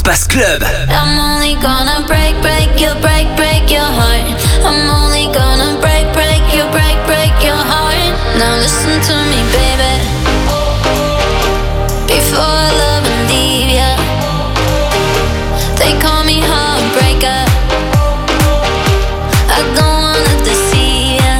passe club. I'm only gonna break your heart. I'm only gonna break your heart. Now listen to me, baby. Before I love and leave ya, they call me heartbreaker. I don't wanna deceive ya.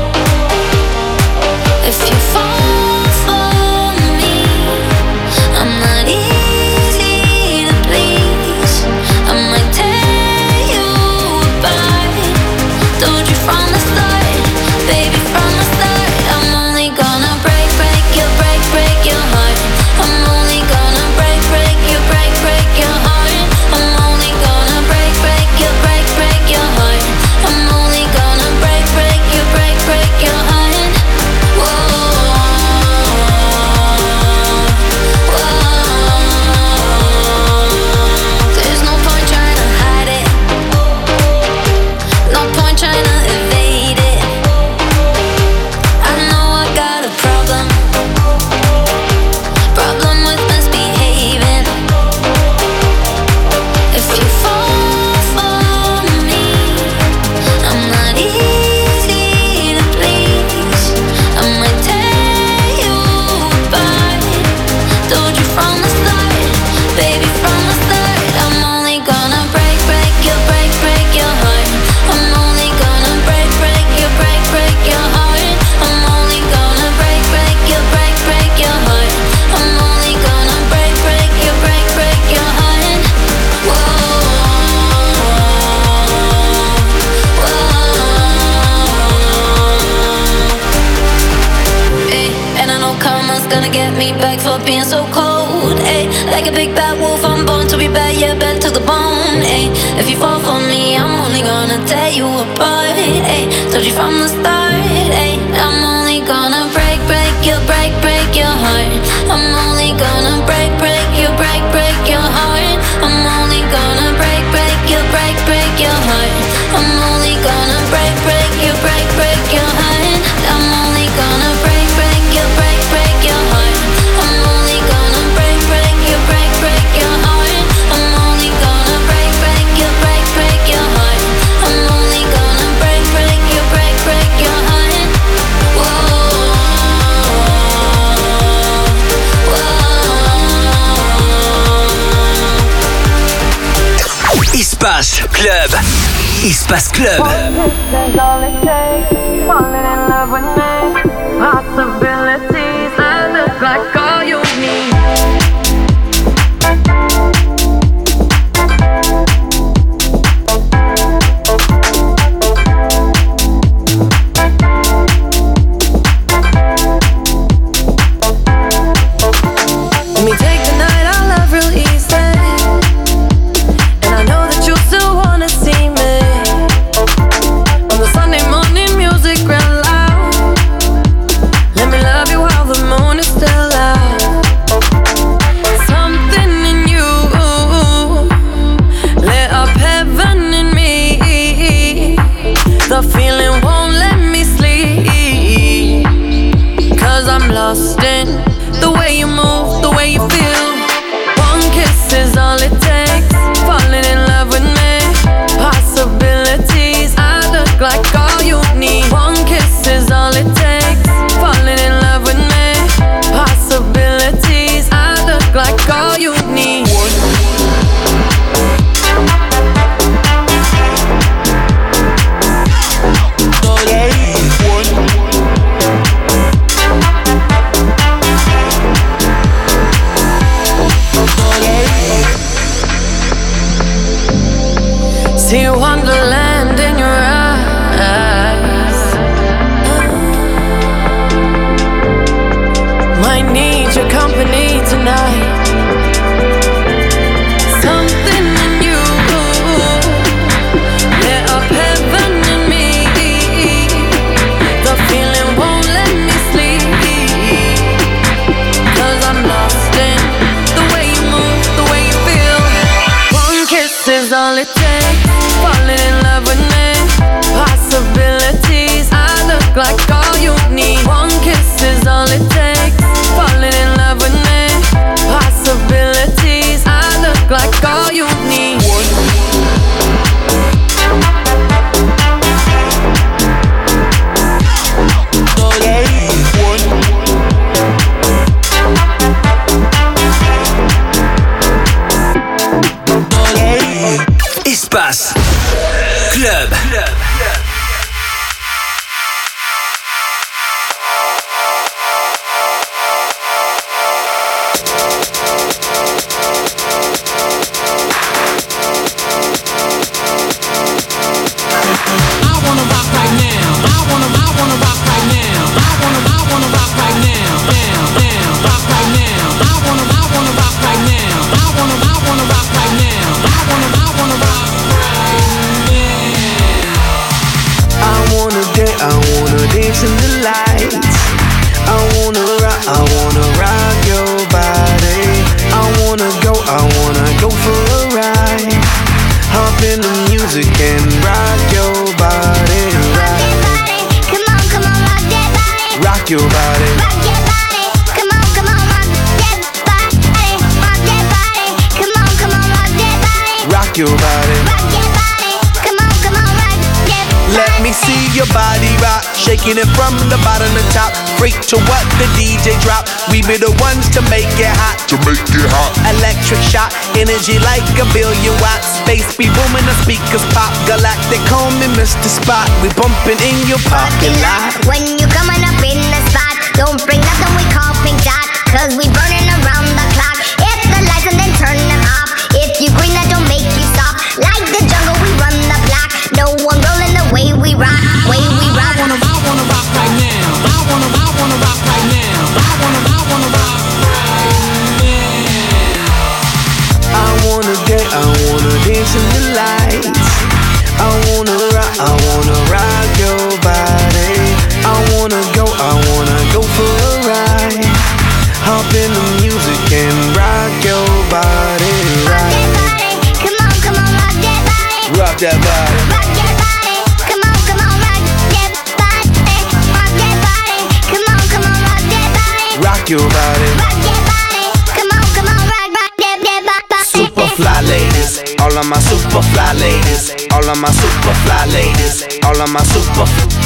If you fall for me, I'm not easy to please. I might tear you apart. Told you from the start, baby, from the start. I'm only gonna break your heart. I'm only gonna break your heart. I'm only gonna break your heart. I'm only gonna break your heart. Whoa, whoa. There's no point trying to hide it. No point trying to evade it. I know I got a problem with misbehaving. If you fall for me, I'm not easy to please. I might tear you apart. Told you from the start, baby, from the start. I'm only gonna break your heart. I'm only gonna break your heart. I'm only gonna break your heart. I'm only gonna break your heart. Whoa, whoa. Ay, and I know karma's gonna get me back for being so cold. Ay, like a big bad wolf, I'm born to be bad, yeah, bad to the bone. Ay, if you fall for me, I'm only gonna tear you apart. Ay, told you from the start. Ay, I'm only gonna break your heart. I'm only gonna break your heart. I'm only gonna break your heart. I'm only gonna break your heart. I'm only gonna break your heart. I'm only gonna break your heart. I'm only gonna break your heart. I'm only gonna break your heart. Whoa, Espace Club. Espace Club. That's all it takes. Falling in love with me. Possibilities. I look like all you need. Let me take the night, I love real easy. And I know that you still wanna see me. On the Sunday morning, music real loud. Let me love you while the moon is still out. Something in you lit up heaven in me. The feeling won't let me sleep. 'Cause I'm lost in the way you move, the way you feel. One kiss is all it takes. Falling in love with me. Possibilities. I look like all you need. One kiss is all it takes. Falling in love with me. Possibilities. I look like all you need. See wonderland in your eyes. Might need your company tonight. Something in you lit up heaven in me. The feeling won't let me sleep. 'Cause I'm lost in the way you move, the way you feel. One kiss is all it takes. Falling in love with me. Possibilities. I look like all you need. One kiss is all it takes. Falling in love with me. Possibilities. I look like all you Espace Club. In the lights, I wanna rock your body. I wanna go for a ride. Hop in the music and rock your body. Rock that body, come on, rock that body. Rock your body. Rock that body, come on, rock that body. Rock that body, come on, rock that body. Rock your body. Rock that body, come on, rock that body. Let me see your body rock, shaking it from the bottom to top. Freak to what the DJ drop. We be the ones to make it hot. Electric shock, energy like a billion watts. Space be booming, the speakers pop. Galactic, call me Mr. Spot. We bumping in your parking lot. When you coming up in the spot, don't bring nothing we call pink dot, cause we burning around the clock. Hit the lights and then turn them off. If you green, that don't make you stop. Like the jungle, we run the block. No one rolling the way we rock. I wanna rock right now. I wanna rock right now. I wanna rock right now. I wanna dance in the lights. I wanna rock your body. I wanna go for a ride. Hop in the music and rock your body. Rock that body, come on, rock that body. Rock that body. Rock that body, come on, rock that body. Rock that body, come on, rock that body. Rock your body. Rock that body, come on, rock that body. Super fly ladies, all of my super fly ladies, all of my super fly ladies, all of my super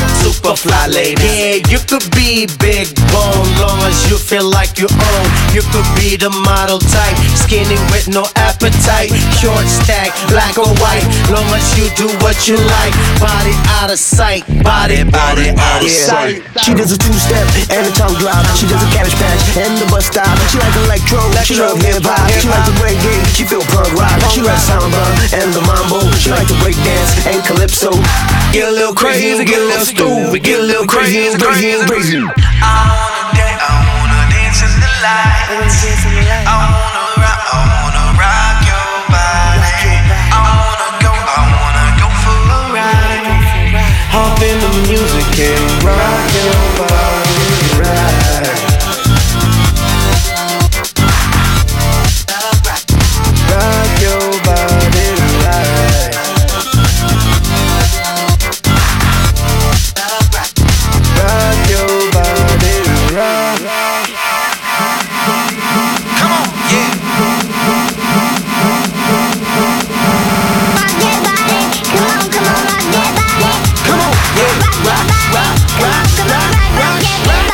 fly ladies. Yeah, you could be big bone, long as you feel like you own. You could be the model type, skinny with no appetite, short stack, black or white, long as you do what you like. Body out of sight, body out of sight. She does a two-step and a tongue drop. She does a cabbage patch and the bus stop. She like electro, she love hip-hop. She like the reggae, she feel punk rock. She like samba and the mambo. She like to break dance and calypso. Get a little crazy, get a little stupid, get a little crazy. Crazy. I wanna dance in the lights. I wanna rock your body. I wanna go for a ride. Hop in the music and rock your body right. Rock your body right. Rock your body right. Come on, yeah. Rock that body, come on, rock that body. Come on, yeah. Rock that body, come on, rock that body.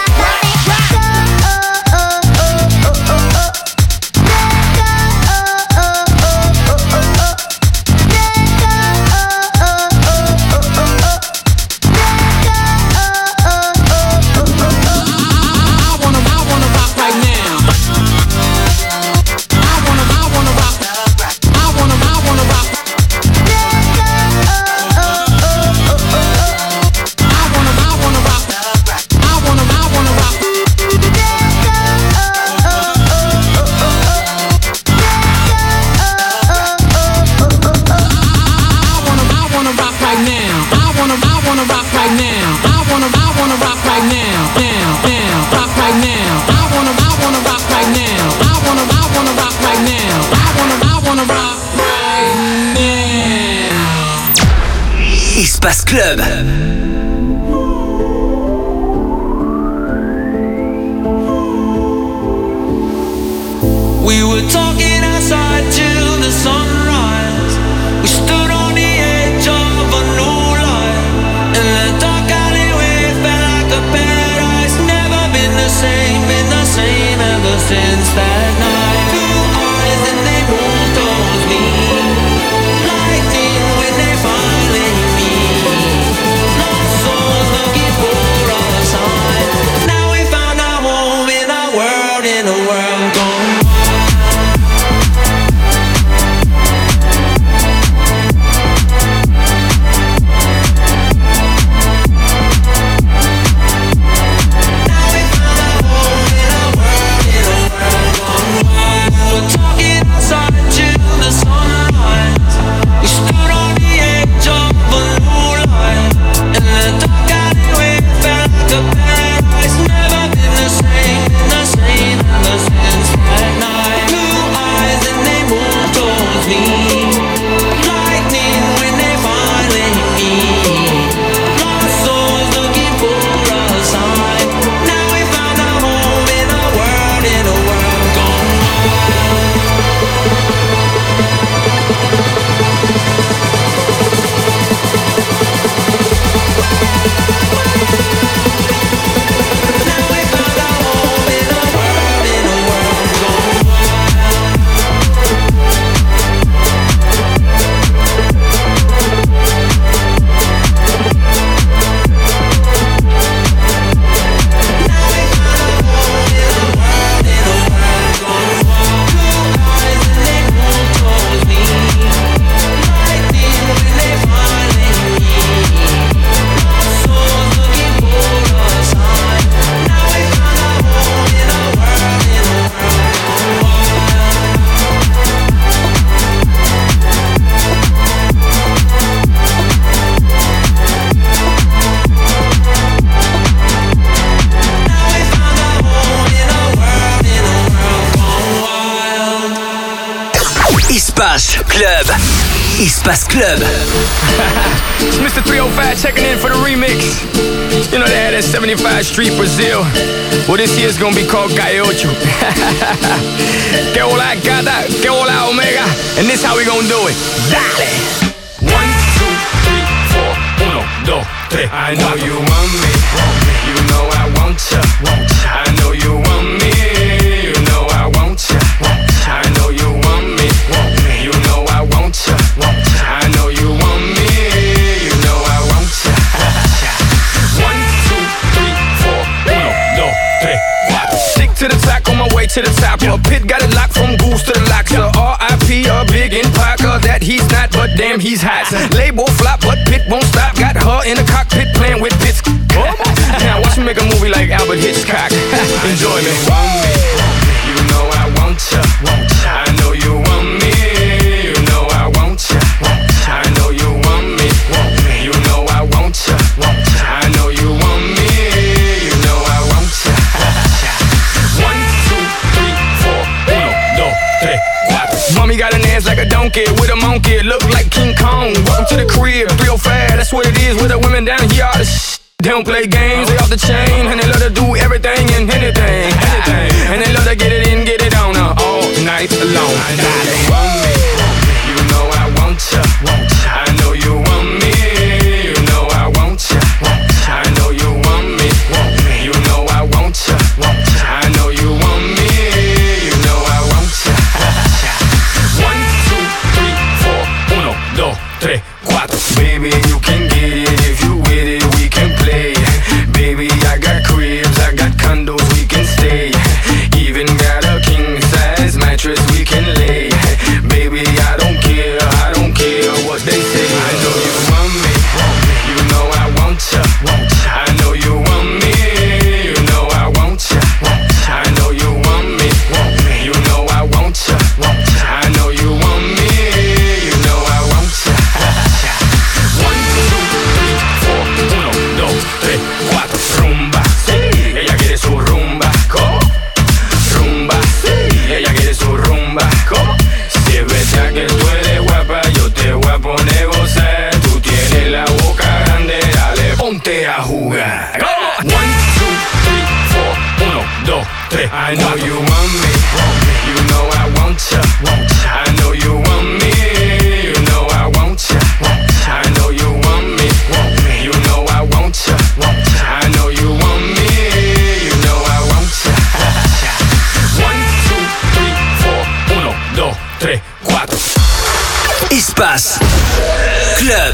Espace Club. We were talking outside till the sunrise. We stood on the edge of a new life. In the dark alleyway felt like a paradise. Never been the same ever since that night. Blue eyes and they moved towards me like the Club. Espace Club. It's Mr. 305 checking in for the remix. You know they had that 75 Street Brazil. Well, this year's gonna be called Calle Ocho. Que hola gata, que hola omega. And this how we gonna do it. Dale. 1, 2, 3, 4, 1, 2, 3. I know you want me. You know I want ya. I know you want me. You know I want ya. I know you want me. You know I want ya. I know you want me. You know I want ya. 1, 2, 3, 4. 1, 2, 3, 4. Stick to the track on my way to the top. A pit got it locked from goose to the locks. R.I.P. a big in Parker that he's not, but damn he's hot. Label flop, but Pit won't stop. Got her in the cockpit playing with Pitts. Now watch me make a movie like Albert Hitchcock. Enjoy me. You know I want ya. I know you want me. You know I want ya. I know you want me. You know I want ya. I know you want me. You know I want ya. 1, 2, 3, 4. 1, 2, 3, 4. Mommy got an ass like a donkey with a monkey. Look like King Kong. Welcome to the crib. 305. That's what it is with the women down here. All the they don't play games, they off the chain. And they love to do everything and anything. And they love to get it in, get it on all night long. You want me, you know I want ya. I know you want me, you know I want ya. I know you want me, you know I want ya. I know you want me, you know I want ya. 1, 2, 3, 4. 1, 2, 3, 4. Baby, you can get it if you with it. Baby, I got cribs, I got condos, we can stay. Even got a king-size mattress we can lay. Baby, I don't care what they say. I know you want me, you know I want ya. I know you want me, you know I want ya. I know you want me, you know I want ya. I know you want me, you know I want ya. 1, 2, 3, 4. 1, 2, 3, 4. Rumba, sí, ella quiere su rumba. ¿Cómo? Rumba, sí, ella quiere su rumba. ¿Cómo? Si es verdad que tú eres guapa, yo te voy a poner gozar. Tú tienes la boca grande, dale, ponte a jugar. ¿Cómo? 1, 2, 3, 4. 1, 2, 3. I know you want me, you know I want ya. I know you want me, you know I want ya. I know you want me, you know I want ya. I know you want me, you know I want ya. 1, 2, 3, 4. 1, 2, 3, 4. Espace Club.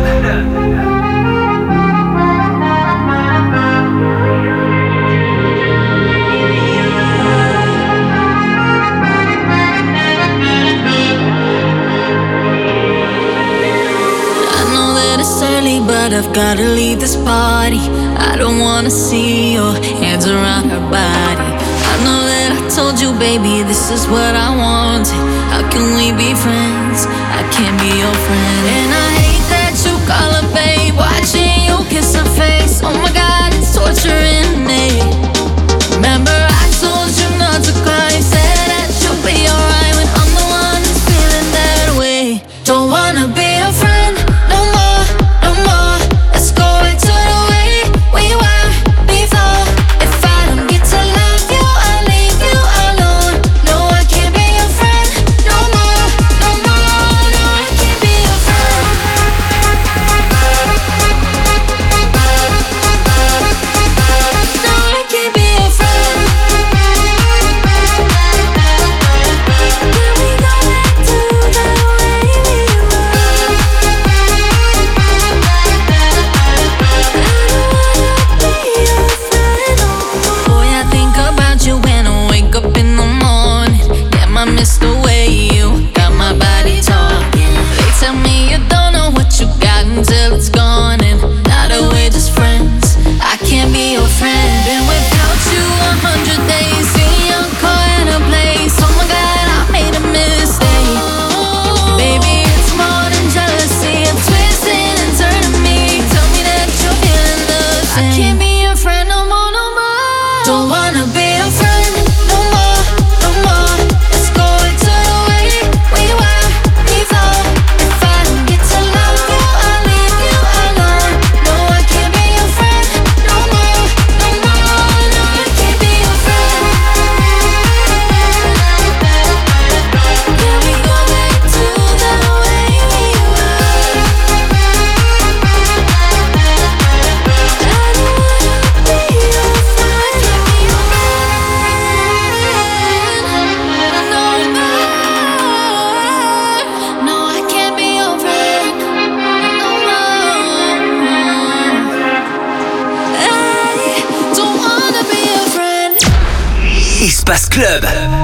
But I've gotta leave this party. I don't wanna see your hands around her body. I know that I told you, baby, this is what I wanted. How can we be friends? I can't be your friend. And I hate that you call her babe, watching you kiss her face. Oh my God, it's torturing me. Remember I told you not to cry. You said that you'll be alright when I'm the one who's feeling that way. Don't wanna be your friend no more, no more. Let's go back to the way we were before. If I don't get to love you, I'll leave you alone. No, I can't be your friend no more, no more. No, I can't be your friend. Club.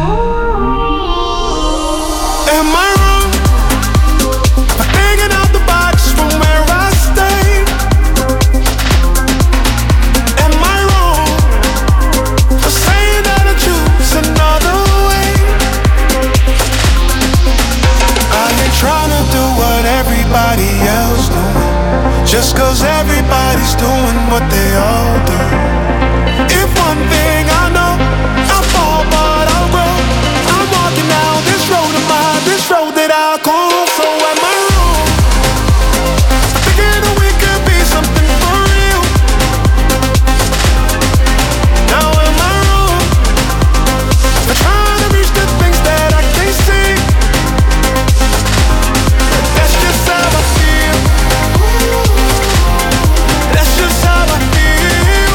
Am I wrong for thinking out the box from where I stay? Am I wrong for saying that I choose another way? I ain't trying to do what everybody else doing, just cause everybody's doing what they all do. If one thing I know, I'll fall but I'll grow. I'm walking down this road of mine, this road that I call. So am I wrong? Thinking that we could be something for real. Now am I wrong for trying to reach the things that I can't see? That's just how I feel. That's just how I feel.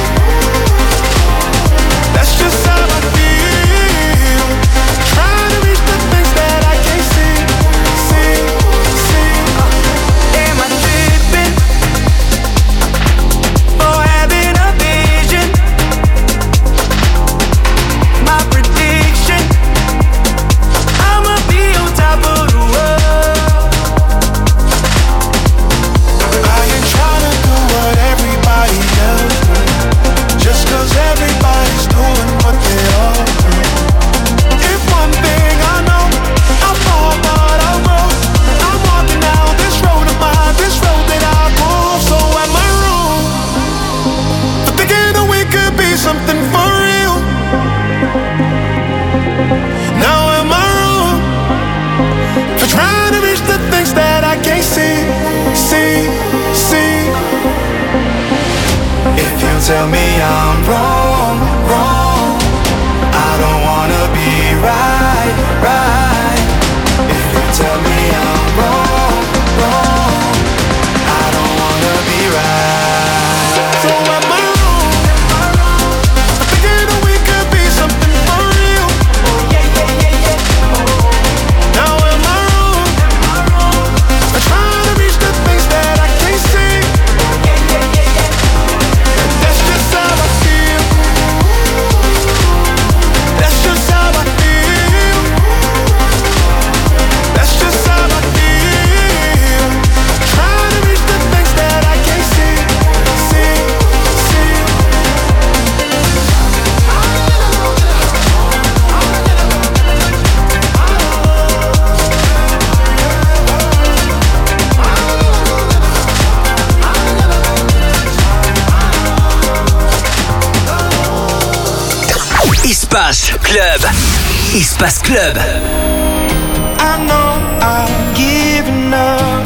That's just how I feel. Trying to reach the things that I can't see. Am I tripping for having a vision? My prediction, I'ma be on top of the world. I ain't trying to do what everybody else do, just cause everybody's doing what they all do. If one thing I know, I'll fall but I'll grow. I'm walking down this road of mine, this road that I call. So am I wrong for thinking that we could be something for real? Now am I wrong for trying to reach the things that I can't see? If you tell me I'm wrong, I don't wanna be right. If you tell me I'm wrong, I don't wanna be right. So am I wrong for thinking that we could be something for real? Now am I wrong for trying to reach the things that I can't see? That's just how I feel. That's just how I feel. That's just how I feel. Trying to reach the things that I can't see. Espace Club. Espace Club. I know I've given up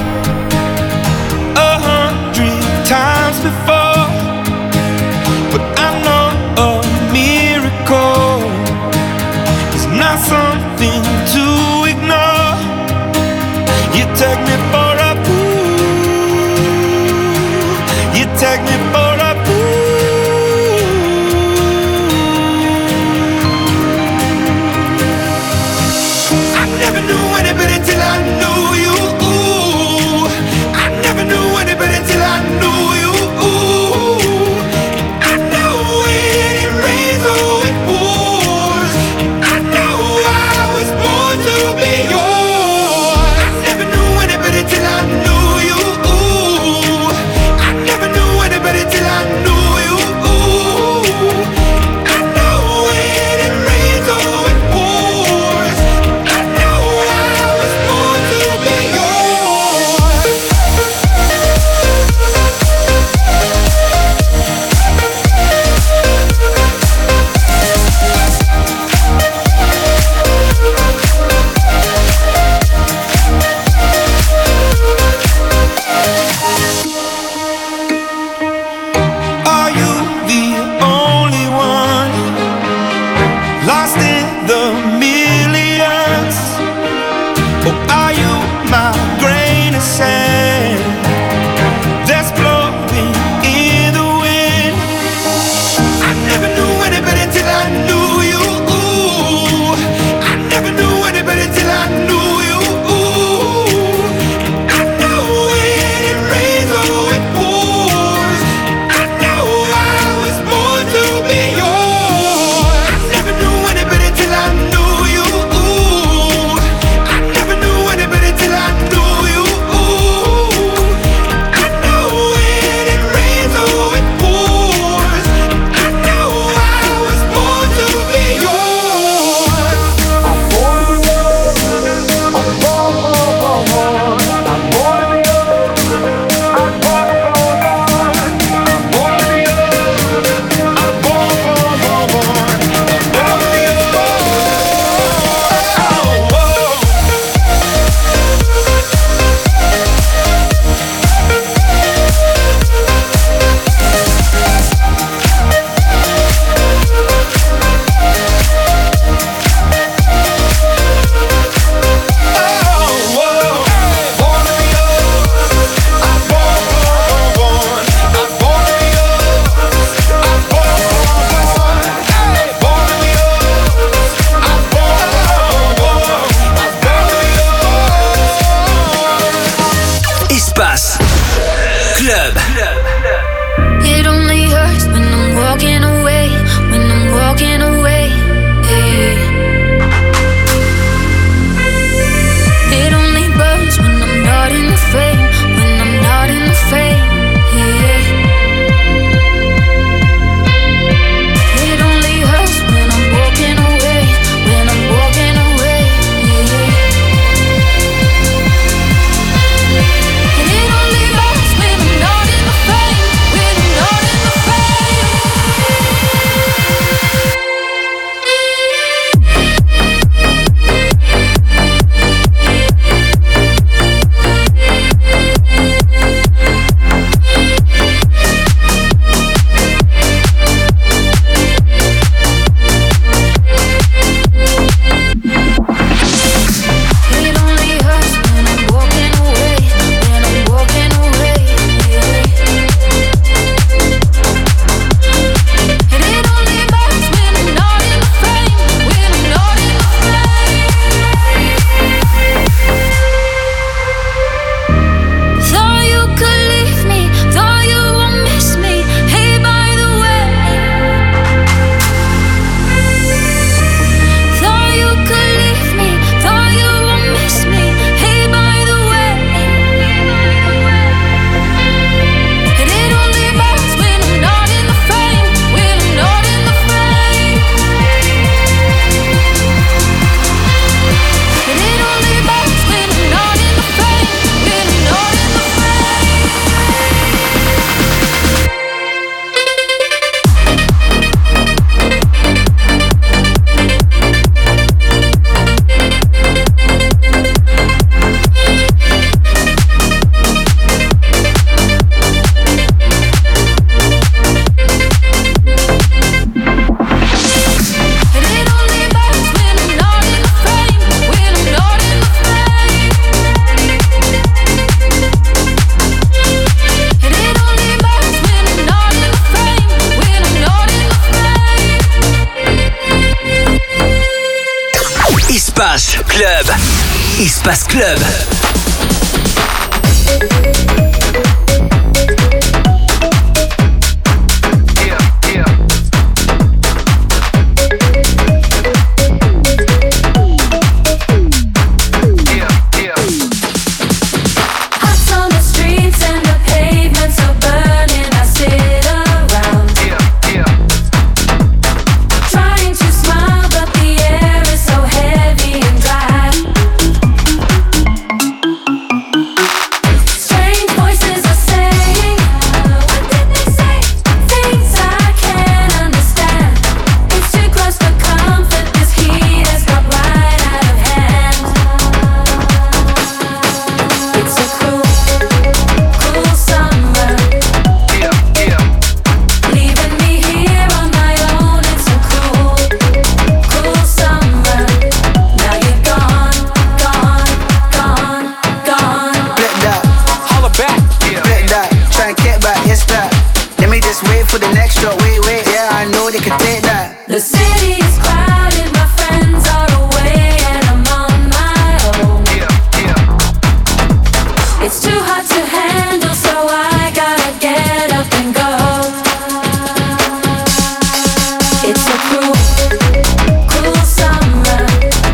100 times before, but I know a miracle is not something to ignore. You take me for a fool. You take me for a fool. I never knew anybody till I knew you. I never knew anybody till I knew you. I know when it rains or it pours. I know I was born to be yours. I never knew anybody till I knew you. I never knew anybody Club. It only hurts when I'm walking away, when I'm walking away. Hey. It only burns when I'm not in the frame, when I'm not in the frame. Yeah. It only hurts when I'm walking away, when I'm walking away. Yeah. And it only hurts when I'm not in the frame, when I'm not in the frame. It only hurts when I'm walking away, when I'm walking away. And it only hurts when I'm not in the frame, when I'm not in the frame. Thought you could leave me, thought you would miss me. Hey, by the way. Thought you could leave me, thought you would miss me. Hey, by the way. And it only hurts when I'm not in the frame, when I'm not in the frame. And it only hurts when I'm not in the frame, when I'm not in the frame. And it only hurts when I'm not in the frame, when I'm not in the frame. And it only hurts when I'm not in the frame, when I'm not in the frame. Espace Club. Espace Club. Hearts on the streets and the pavements are burning. I sit around, trying to smile, but the air is so heavy and dry. Strange voices are saying, what did they say? Things I can't understand. It's too close for comfort. This heat has got right out of hand. It's a cruel, cruel summer, leaving me here on my own. It's a cruel, cruel summer. Now you're gone, gone, gone, gone. Flip that, holla back. Flip that, try and get back, yes that. Let me just wait for the next drop, wait. Yeah, I know they can take that. The city is crowded, my friends are away, and I'm on my own. It's too hard to handle, so I gotta get up and go. It's a cruel, cruel summer,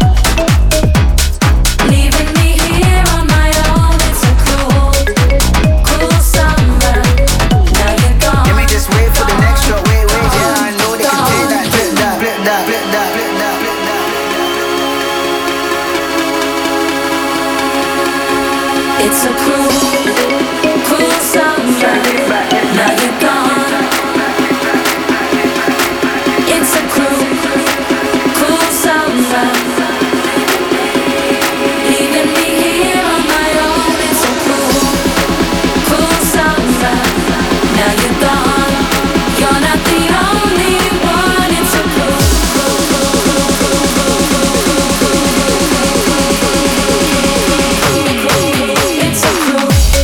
leaving me here on my own. It's a cruel, cruel summer. Now you're gone. Let me just wait for the next drop, wait. Yeah, I know they can take that. Flip that, flip that, flip that, flip that, flip that. It's a cruel, cruel summer. Now you're gone. It's a cruel, cruel summer, leaving me here on my own. It's a cruel, cruel summer. Now you're gone. You're not the only one. It's a cruel, cruel, cruel, cruel, cruel, cruel, cruel, cruel, cruel, cruel, cruel. It's a cruel.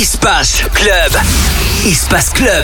Espace Club. Espace Club.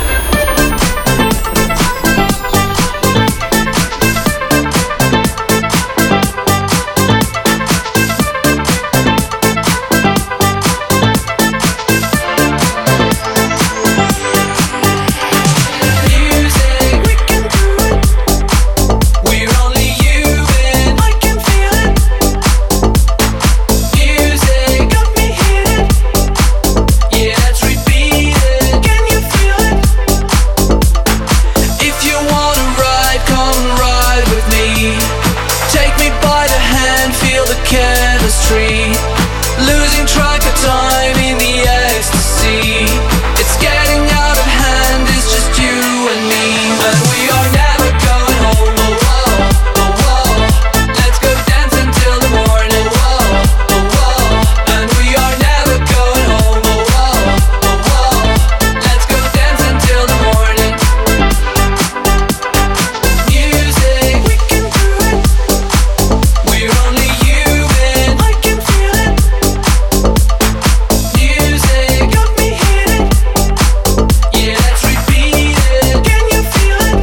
Losing track of time in the ecstasy. It's getting out of hand, it's just you and me. And we are never going home, oh, oh, oh, oh. Let's go dance until the morning, oh, oh, oh. And we are never going home, oh, oh, oh, oh. Let's go dance until the morning. Music, we can do it. We're only human, I can feel it. Music got me hitting. Yeah, let's repeat it. Can you feel it?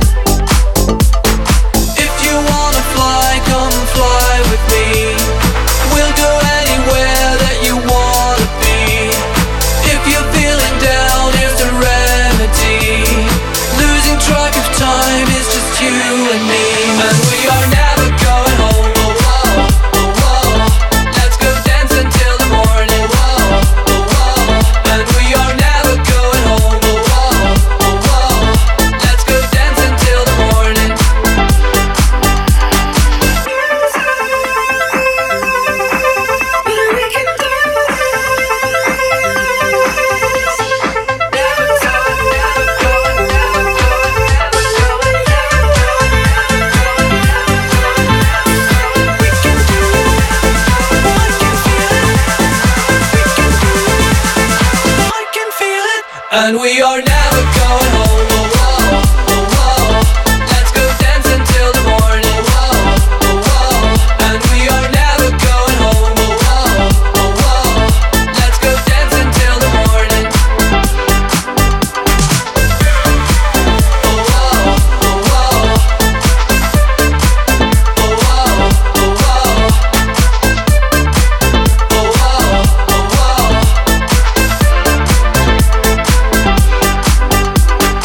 If you wanna fly, come fly with me. We'll go anywhere that you wanna be. If you're feeling down, here's the remedy. Losing track of time is just you and me. And we are never going home, oh, oh, oh, oh. Let's go dance until the morning, oh, oh, oh. And we are never going home, oh, oh, oh, oh. Let's go dance until the morning. We can do I can feel it. And we are never going home, oh, oh, oh, oh. Let's go dance until the morning, oh, oh, oh. And we are never going home, oh, oh, oh, oh. Let's go dance until the morning. Oh, oh, oh, oh. Oh, oh, oh, oh. Oh, oh, oh, oh.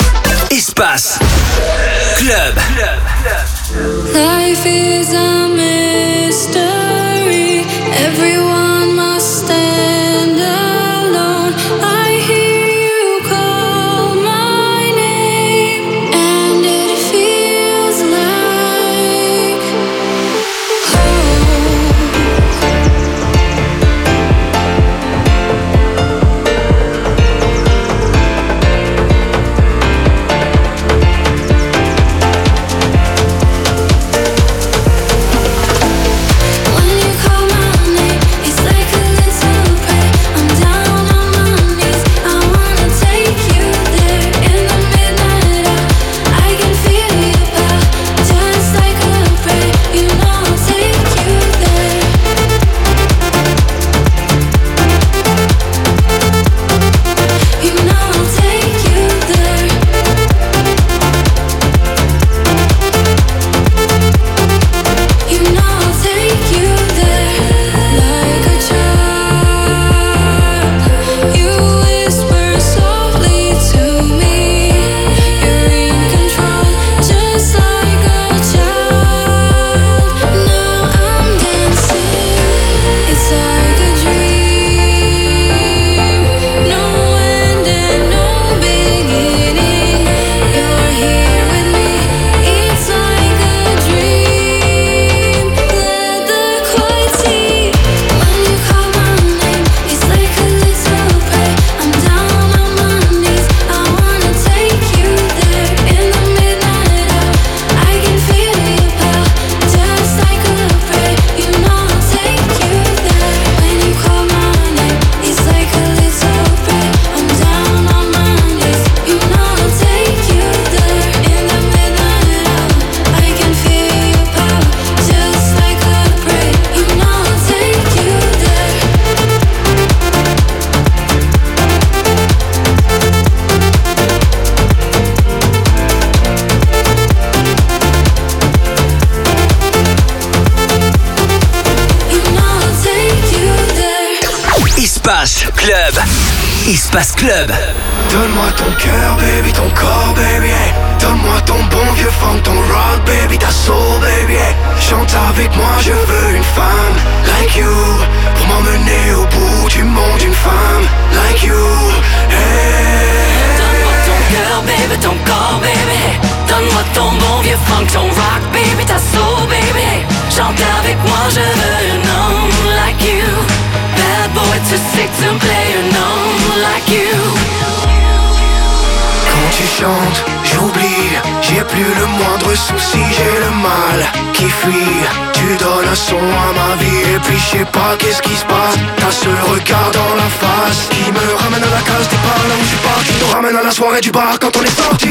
Club. Espace Club. Donne-moi ton cœur, baby, ton corps, baby, hey. Donne-moi ton bon vieux funk, ton rock, baby, ta soul, baby, hey. Chante avec moi, je veux une femme like you, pour m'emmener au bout du monde, une femme like you, hey. Donne-moi ton cœur, baby, ton corps, baby, hey. Donne-moi ton bon vieux funk, ton rock, baby, ta soul, baby, hey. Chante avec moi, je veux un homme like you. Bad boy too sick to play un homme like you. Quand tu chantes, j'oublie, j'ai plus le moindre souci, j'ai le mal qui fuit. Tu donnes un son à ma vie et puis je sais pas qu'est-ce qui se passe. T'as ce regard dans la face qui me ramène à la case départ, là où je suis parti, nous ramène à la soirée du bar quand on est sorti.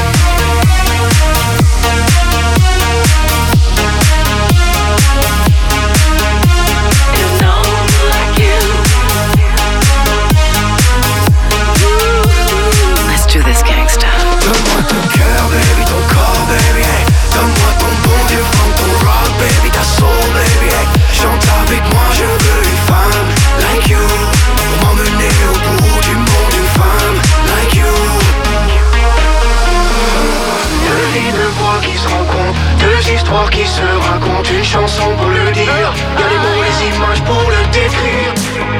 Donne-moi ton cœur, baby, ton corps, baby, hey. Donne-moi ton bon vieux funk, ton rock, baby, ta soul, baby, hey. Chante avec moi, je veux une femme like you, pour m'emmener au bout du monde, une femme like you. Deux vies, deux voix qui se rencontrent, deux histoires qui se racontent, une chanson pour le dire, y'a les mots, les images pour le décrire.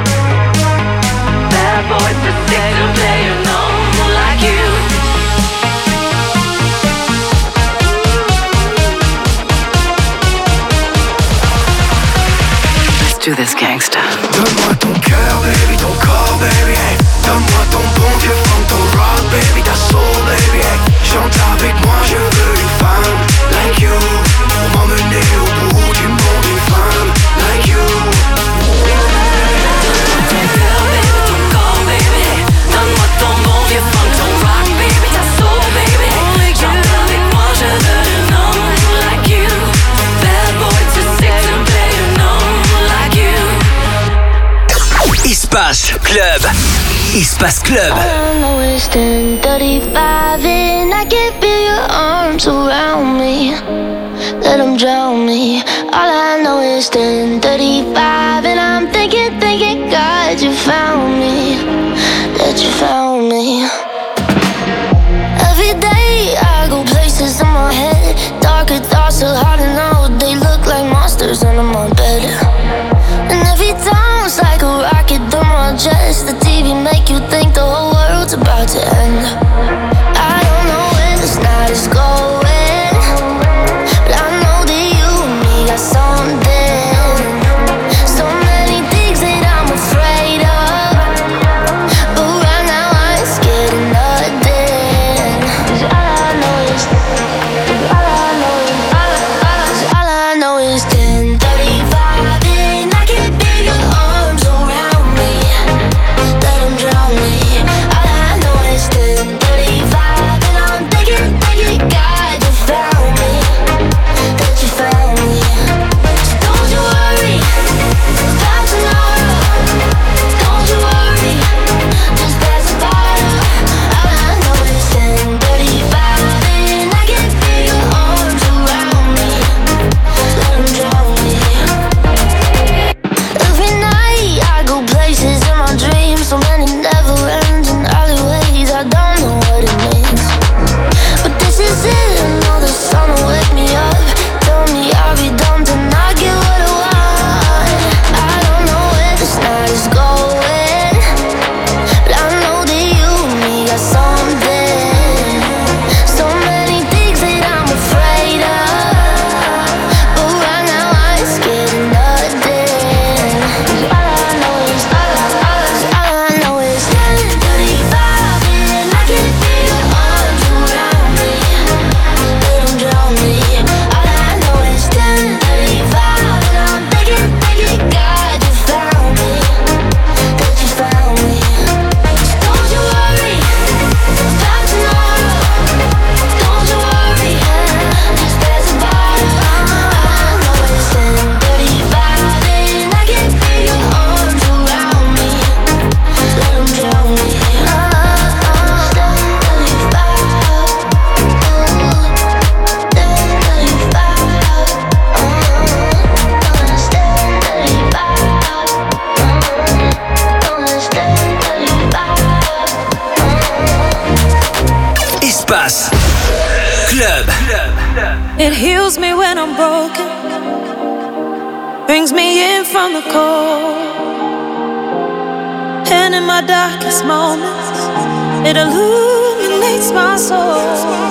Bad boy to sick to play an homme like you. Do this gangsta. Donne-moi ton cœur, baby, ton corps, baby, hey. Donne-moi ton bon vieux funk, ton rock, baby, ta soul, baby, hey. Chante avec moi, je veux une femme like you, pour m'emmener au bout du monde, une femme like you. Donne-moi ton cœur, baby, ton corps, baby, hey. Donne-moi ton bon vieux funk, ton rock, baby, ta soul, baby, hey. Chante avec moi, je veux un homme like you. Bad boy too sick to play an homme like you. Espace Club. Espace Club. All I know is 10:35 and I can feel your arms around me. Let them drown me. All I know is 10:35 and I'm thinking, God, you found me. That you found me. Every day I go places in my head. Darker thoughts are hard to know. They look like monsters under my bed. And every time it's like a rocket through my chest. The TV make you think the whole world's about to end. I don't know where this night is going, but I know that you and me got something. So many things that I'm afraid of, but right now I ain't scared of nothing. 'Cause all I know is Club. It heals me when I'm broken, brings me in from the cold, and in my darkest moments, it illuminates my soul.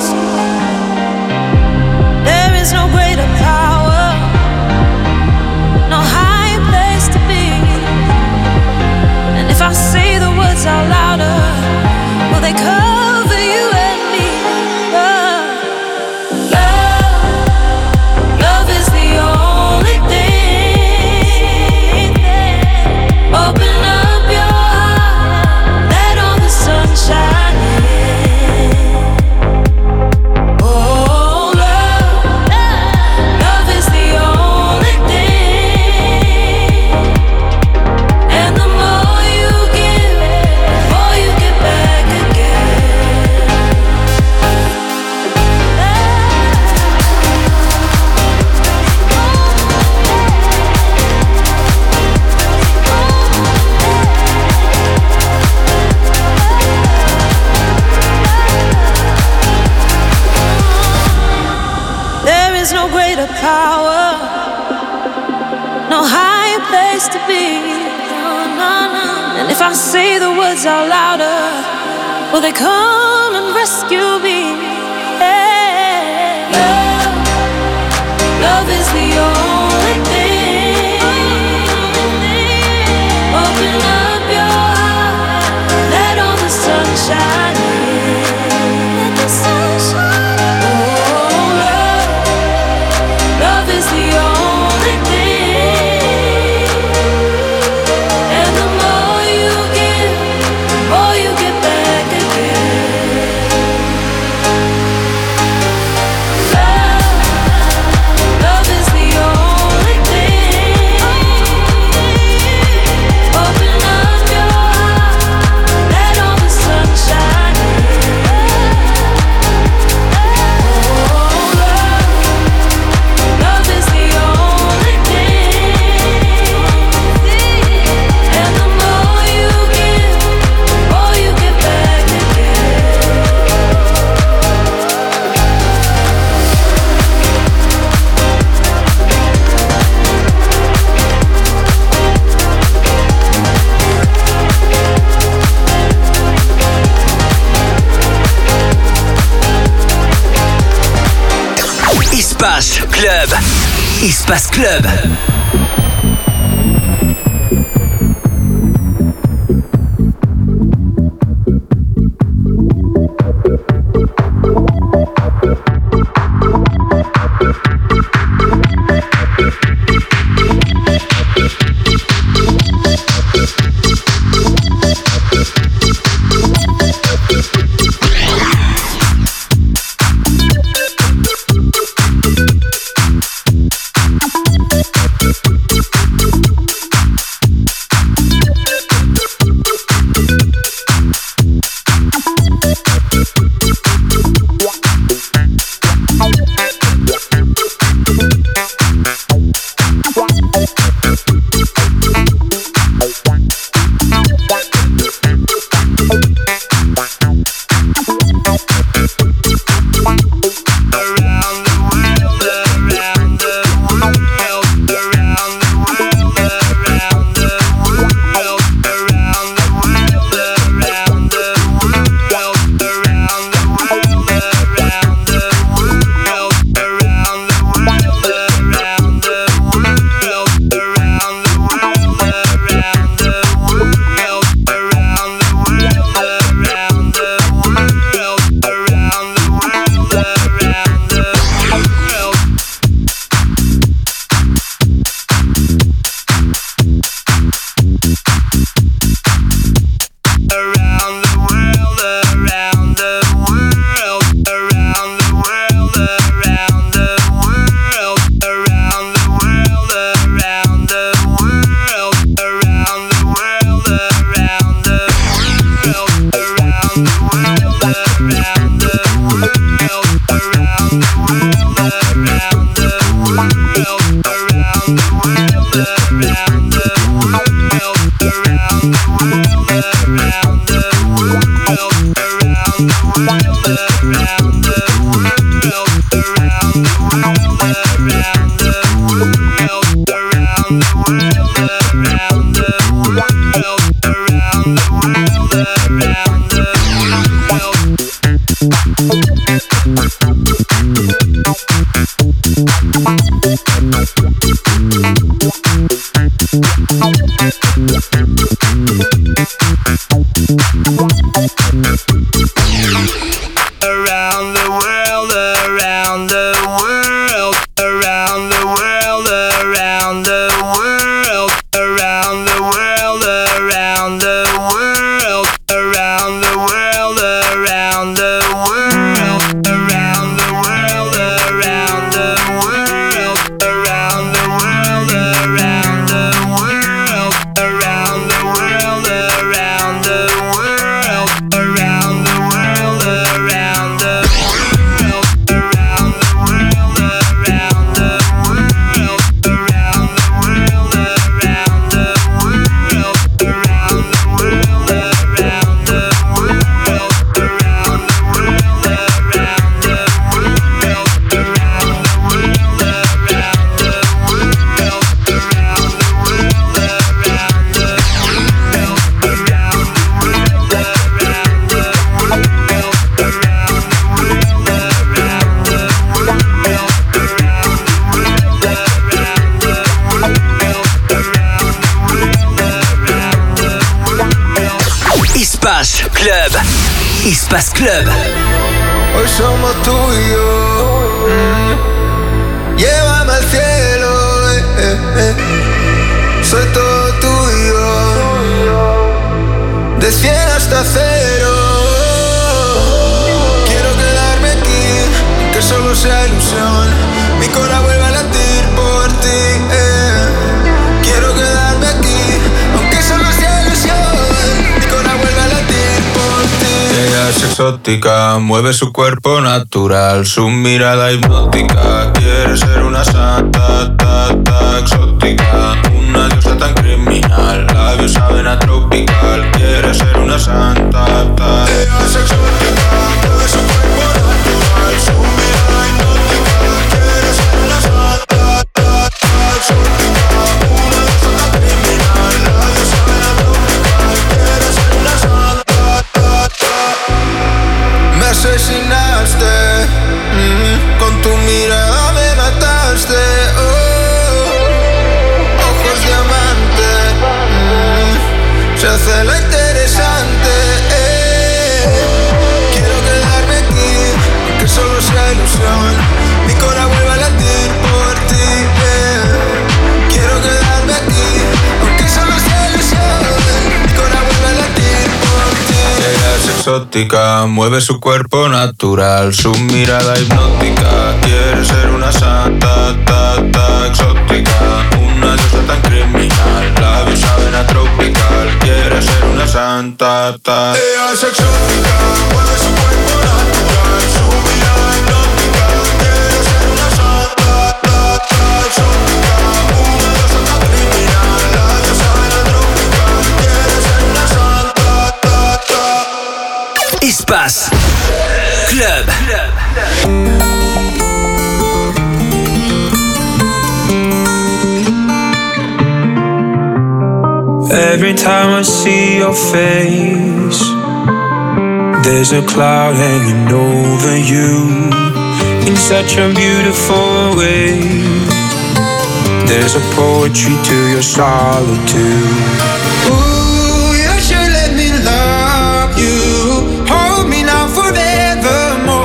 There is no greater power, no higher place to be. And if I say the words out louder, will they cover you and me? Love is the only thing. Open up your heart, let all the sun shine in. Oh, love is the only thing. And the more you give, the more you get back again. There is no greater power, no higher place to be. And if I say the words out louder, will they come and rescue me? Yeah. Love is the only thing. Open up your heart, let all the sun shine in. Let the sun shine in. Oh, love is the only thing. And the more you give, the more you get back again. Love is the only thing. Open up your heart, let all the sun shine in. Oh, love is the only thing. And the more you give, the more you get back again. Espace Club. Espace Club. around the world. Espace Club. Hoy somos tú y yo. Llévame al cielo. Soy todo tuyo. De 100 hasta 0. Quiero quedarme aquí, que solo sea ilusión. Mi corazón vuelve a latir por ti. Quiero quedarme aquí, aunque solo sea ilusión. Mi corazón vuelve a latir por ti. Ella es exótica, mueve su cuerpo natural, su mirada hipnótica. Quiere ser una santa, exótica, una diosa tan criminal. Labios saben a tropical. Quiere ser una santa, Ella es exótica, mueve su cuerpo natural, su mirada hipnótica. Quiere ser una santa, exótica, una diosa tan criminal. Labios saben a tropical. Quiere ser una santa. Me asesinaste, con tu mirada me mataste. Ojos diamante, se hace lo interesante. Quiero quedarme aquí, aunque solo sea ilusión. Mi corazón vuelve a latir por ti. Quiero quedarme aquí, aunque solo sea ilusión. Mi corazón vuelve a latir por ti. Ella es exótica, mueve su cuerpo natural, su mirada hipnótica. Quiere ser una santa, exótica, una diosa tan criminal. Labios saben a tropical. Quiere ser una santa, Ella es exótica, mueve su cuerpo natural, su mirada hipnótica. Quiere ser una santa, exótica, una diosa tan criminal. Labios saben a tropical. Quiere ser una santa. Espace Club. Every time I see your face, there's a cloud hanging over you in such a beautiful way. There's a poetry to your solitude. Ooh, you should let me love you. Hold me now forevermore.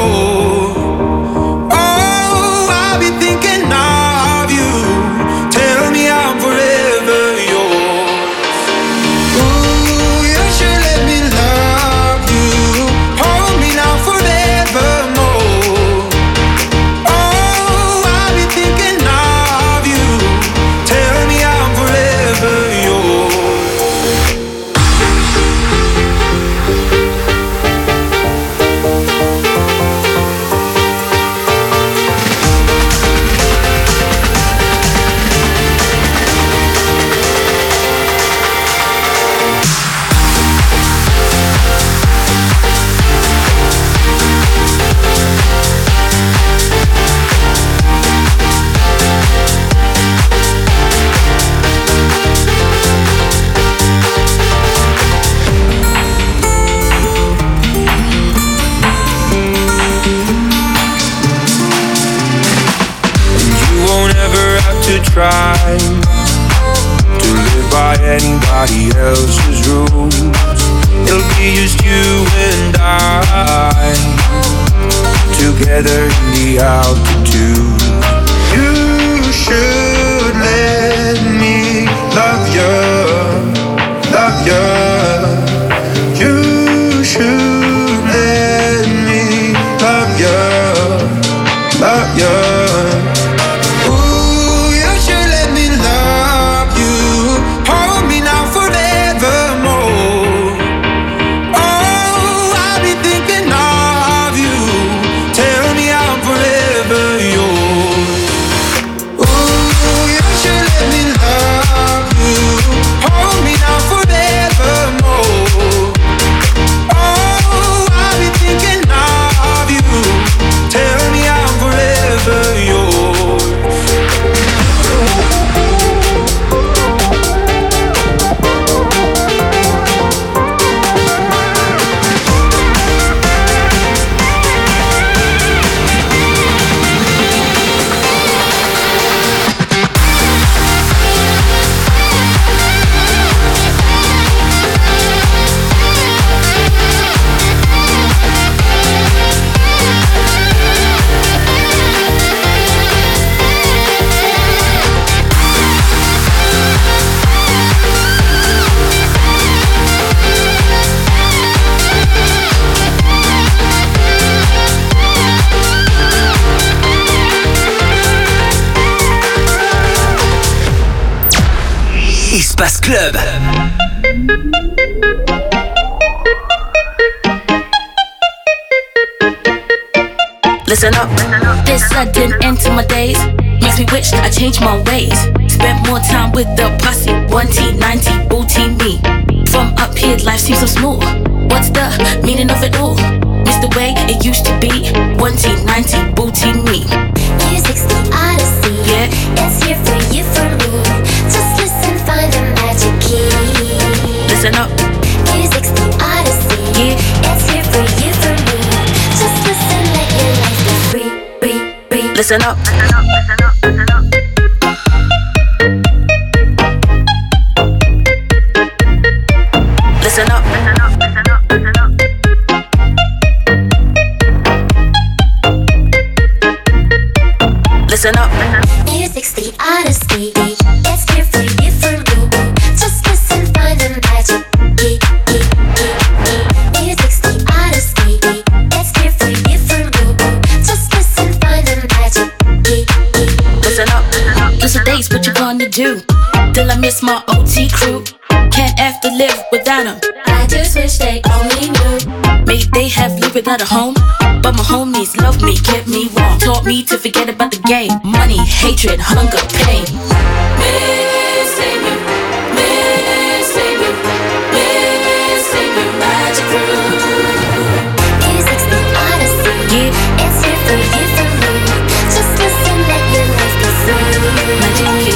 Oh, I'll be thinking of you. Tell me I'm forever yours. Ooh, you should let me love you. Hold me now forevermore. Oh, I'll be thinking of you. Tell me I'm forever yours. try to live by anybody else's rules. It'll be just you and I, together in the altitude. You should let me love you, love you. You should let me love you, love you. Espace Club. Listen up. This sudden end to my days makes me wish I changed my ways. Spent more time with the posse, 1T, 9T, booty me. From up here, life seems so smooth. What's the meaning of it all? It's the way it used to be. 1T, 9T, booty me. Music's the odyssey. Yeah, it's here for you, for me. Just listen, find the magic key. Listen up. Music's the odyssey. Yeah, it's here for you, for me. Just listen, let your life be free, free, free. Listen up. Listen up. Listen up. Music's the odyssey. It's here for you, for me. Just listen, find the magic key. Music's the odyssey. It's here for you, for me. Just listen, find the magic key. Listen up. Those are days, what you gonna do? Till I miss my OT crew. Can't have to live without them. I just wish they only knew. May they have lived without a home, but my homies love me, kept me warm. Taught me to forget about the game. Money, hatred, hunger, pain. Missing you, missing you, missing you, magic room. Music's the odyssey. Yeah, it's here for you, for me. Just listen, let your life be free. magic key.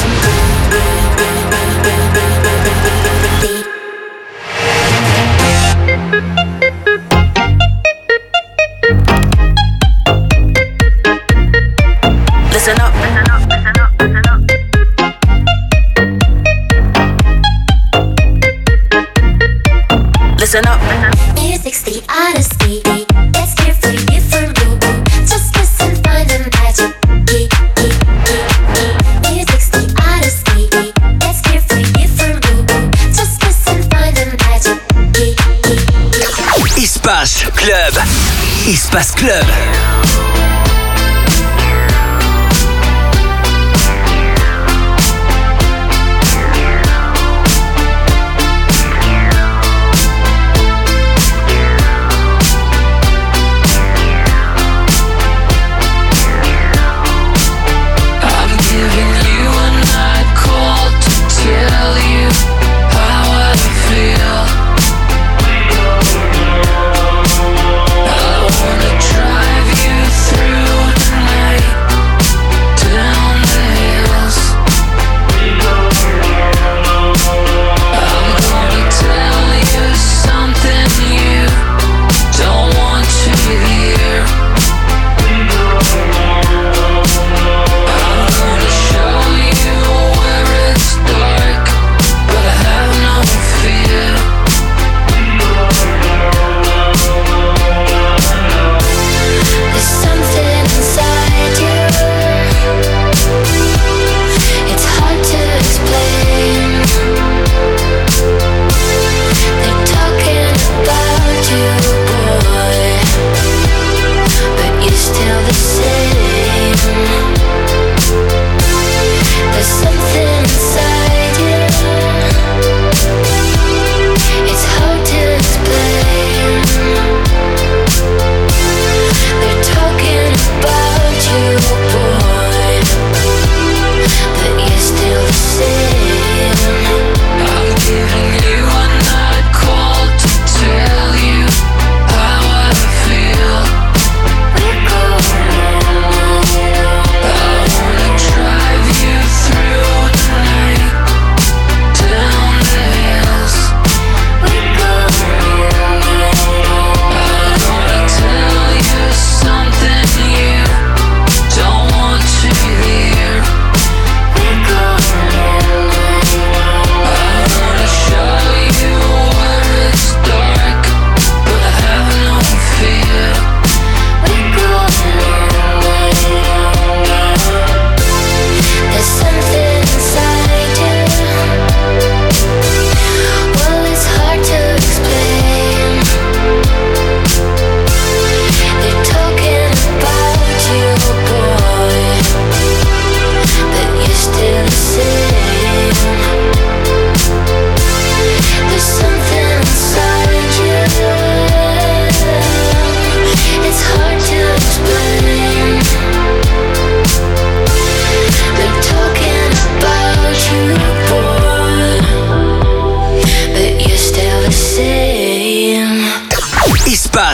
Listen up. Listen up. Music's the odyssey. It's here for you, for me. Just listen, find the magic key. Music's the odyssey. It's here for you, for me. Just listen, find the magic key. Espace Club. Espace Club. Drive you through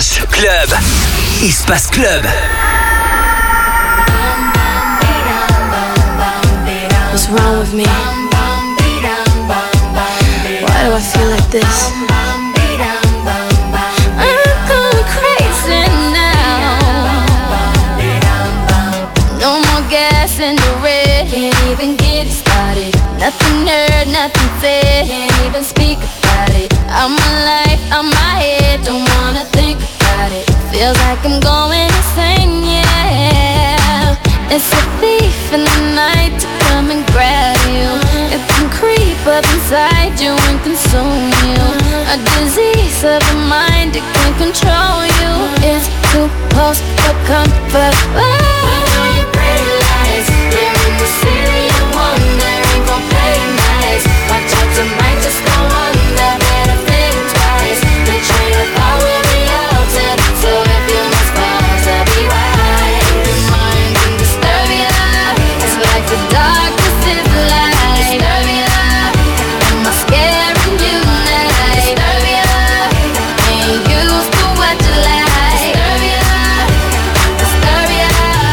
Rush Club. Espace Club. What's wrong with me? Why do I feel like this? I'm going crazy now. No more gas in the red. Can't even get it started. Nothing heard, nothing said. Can't even speak about it. I'm alive, I'm my head. Don't wanna think about it. Feels like I'm going insane, yeah. It's a thief in the night to come and grab you. It can creep up inside you and consume you. A disease of the mind, it can control you. It's too close for comfort. Oh. Your pretty lies, you're in the city of wonder. Ain't gon' play nice. Watch out, tonight just go under. Better think twice. The train of thought will be altered. So if you must pause, to be wise. Your mind can disturb you. It's like the darkness is the light. Disturb you. Am I scaring you now? Disturb you. Ain't used to what you like. Disturb you. Disturb you.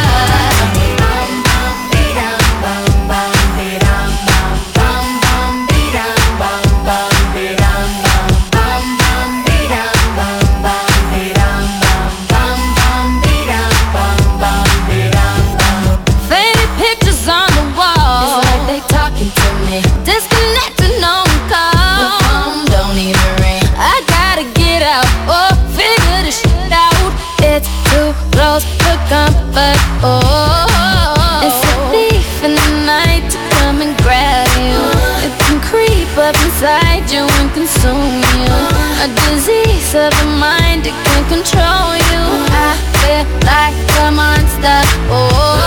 Faded pictures on the wall. It's like they talking to me. Disconnected, no one call. The phone don't even ring. I gotta get out, oh, figure this shit out. It's too close for comfort, oh. It's a thief in the night to come and grab you. It can creep up inside you and consume you. A disease of the mind, it can control you. I feel like a monster, oh.